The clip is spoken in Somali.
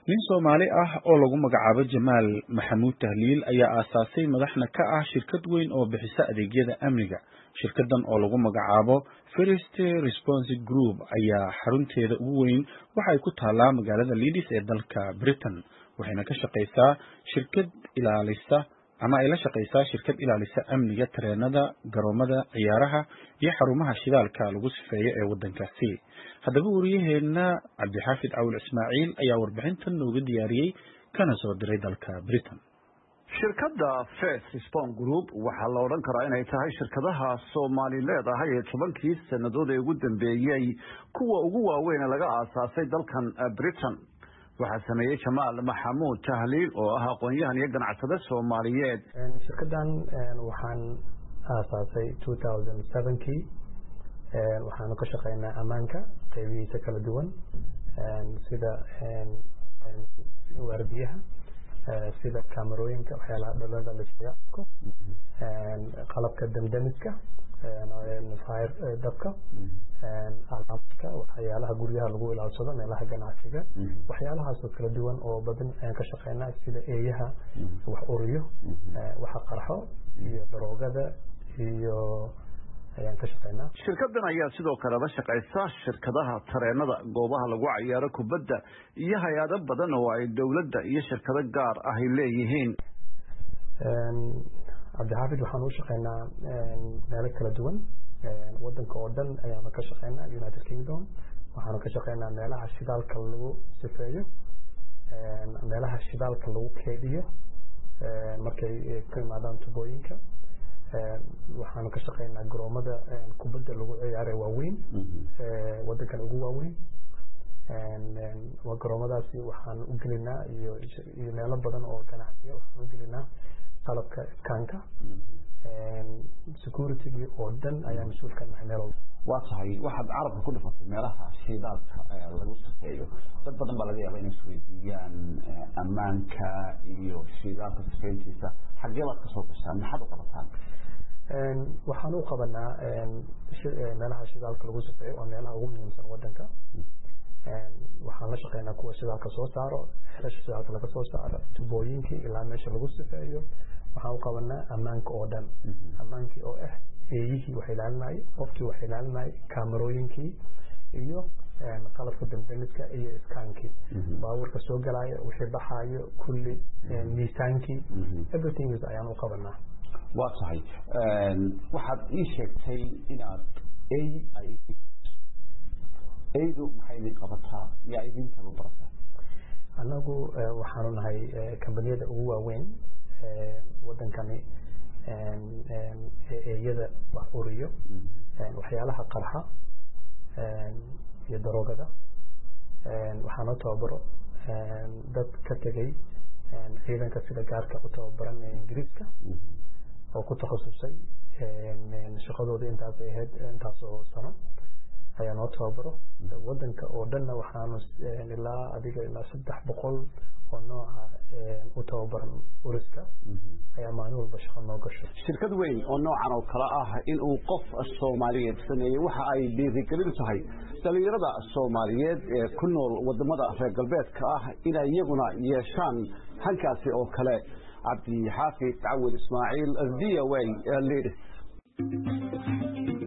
nin Soomaali ah oo lagu magacaabo Jamaal Maxamuud Tahliil ayaa aasaasay madaxna ka ah shirkad weyn oo bixisa adeegyada amniga. Shirkadan oo lagu magacaabo First Response Group ayaa xarunteeda ugu weyn waxa ay ku taalaa magaalada Leeds ee dalka Britain. Waxayna ka shaqeysaa shirkad ilaalisa amniga tareenada, garoomada ciyaaraha iyo xarumaha shidaalka lagu sifeeyo ee wadankaasi. Haddaba wariyaheena Cabdixaafid Cawil Ismaaciil ayaa warbixintan nooga diyaariyay kana soo diray dalka Britain. shirkadda First Response Group waxaa la odhan karaa inay tahay shirkadaha Soomaaliyeed ee 10 sanadood ee ugu dambeeyay kuwa ugu waaweyn laga aasaasay dalkan Britain. waxaa sameeyay Jamaal Maxamuud Tahliil oo ah aqoonyahan iyo ganacsade Soomaaliyeed. shirkadan waxaan aasaasay 2007 waxaan ka shaqeynaa amaanka qaybihiisa kala duwan sida waardiyaha, sida kaamarooyinka, waxyaalaha dhalada la isticmaalo, qalabka damdamiska, fire dabka, alaabta, waxyaalaha guryaha lagu ilaashado, meelaha ganacsiga, waxyaalahaas oo kala duwan oo badan ayaan ka shaqeynaa sida eeyaha wax uriyo, waxa qarxo iyo daroogada iyo ayaan ka shaqeynaa. shirkadan ayaa sidoo kale la shaqeysa shirkadaha tareenada, goobaha lagu ciyaaro kubadda iyo hay'ado badan oo ay dawladda iyo shirkado gaar ah leeyihiin. Cabdixaafid waxaan u shaqeynaa meelo kala duwan wadanka oo dhan ayaan ka shaqeynaa. United Kingdom waxaan ka shaqeynaa meelaha shidaalka lagu sifeeyo, meelaha shidaalka lagu keydiyo markay ka yimaadaan tubooyinka. waxaan ka shaqeynaa garoomada kubadda lagu ciyaaro waaweyn wadankan ugu waaweyn. garoomadaasi waxaan u gelinaa iyo meelo badan oo ganacsiga waxaan u gelinaa qalabka iskaanka, security oo dhan ayaa mas'uul ka nahay meel walba. waa tahay waxaad carabka ku dhifatay meelaha shidaalka lagu sifeeyo. dad badan baa laga yaabaa inay isweydiiyaan ammaanka iyo shidaalka sifeyntiisa xaggee baad kasoo gashaan, maxaad u qabataan? waxaan u qabanaa meelaha shidaalka lagu sifeeyo waa meelaha ugu muhiimsan wadanka. waxaan la shaqeynaa kuwa shidaalka soo saaro, xelasha shidaalka laga soo saaro, tubooyinkii ilaa meesha lagu sifeeyo. waxaan u qabanaa ammaanka oo dhan, ammaankii oo ah eeyihii wax ilaalinayay, qofkii wax ilaalinayay, kaamarooyinkii iyo qalabka damdamiska iyo iskaankii, baabuurka soo galaya, wixii baxaayo kulli, miisaankii, everything ayaan u qabanaa. waa tahay waxaad ii sheegtay inaad eydu maxay idin qabataa, yaa idin tababartaa? annagu waxaanu nahay kambaniyada ugu waaweyn wadankani eeyada wax uriyo, waxyaalaha qarxa iyo daroogada. waxaana tababaro dad ka tegay ciidanka sida gaarka u tababaran ee Ingiriiska oo ku takhasusay shaqadooda intaas ay ahayd intaas oo sano ayaa noo tababaro. wadanka oo dhanna waxaanu ilaa 300 oo nooca u tababaran uriska ayaa maalin walba shaqo noo gasho. shirkad weyn oo noocan oo kale ah in uu qof Soomaaliyeed sameeyo waxa ay dhiirigelin tahay dhalinyarada Soomaaliyeed ee ku nool wadamada reer galbeedka ah inay iyaguna yeeshaan halkaasi oo kale. Cabdixaafid Cawil Ismaaciil, VOA, Leeds.